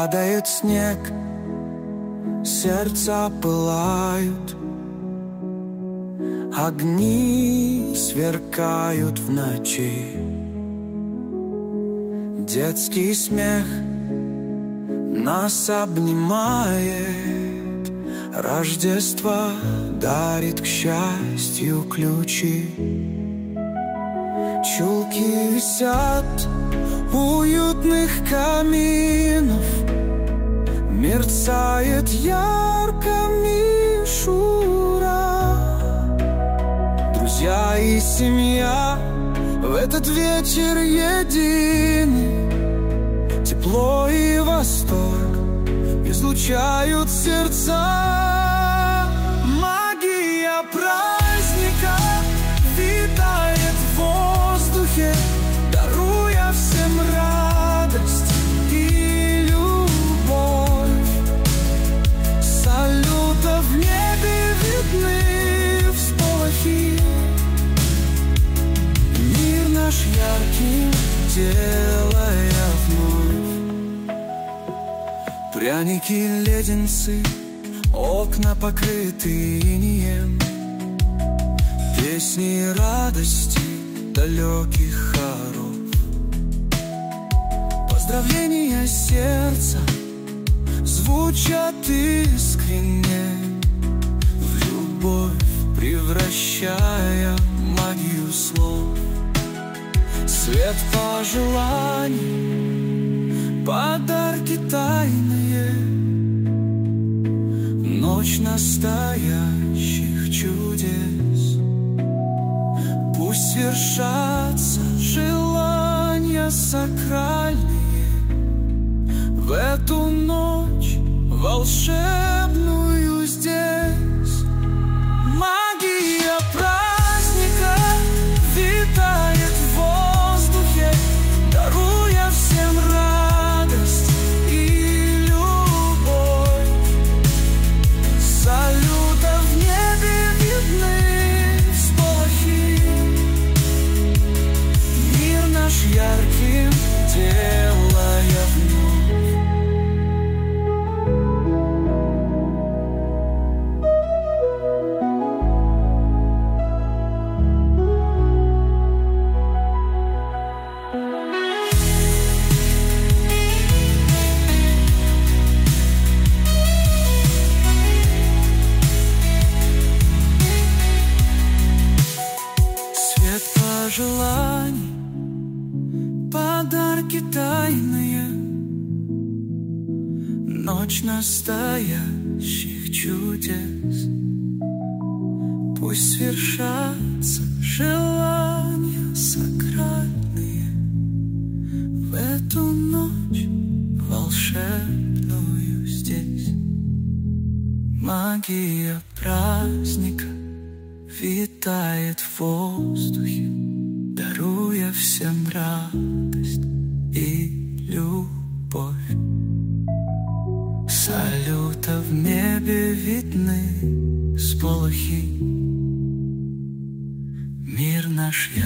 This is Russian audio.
Падает снег, сердца пылают, огни сверкают в ночи. Детский смех нас обнимает, Рождество дарит к счастью ключи. Чулки висят у уютных каминов, мерцает ярко мишура. Друзья и семья в этот вечер едины, тепло и восторг излучают сердца. Магия праздника витает в воздухе, даруя всем радость и любовь. Салюта в небе видны всполохи, мир наш ярким делая вновь. Пряники, леденцы, окна покрыты инеем, песни радости далеких хоров. Поздравления сердца звучат искренне, в любовь превращая магию слов. Свет пожеланий, подарки тайные, ночь настоящих чудес. Пусть свершатся желания сакральные в эту ночь волшебную здесь. Магия праздника витает в воздухе, даруя всем радость и любовь. Салюта в небе видны всполохи, мир наш ярким делая вновь. Свет пожеланий, подарки тайные, ночь настоящих чудес. Пусть свершатся желания сакральные в эту ночь волшебную здесь. Магия праздника витает в воздухе, даруя всем радость и любовь. Салюта в небе видны всполохи, мир наш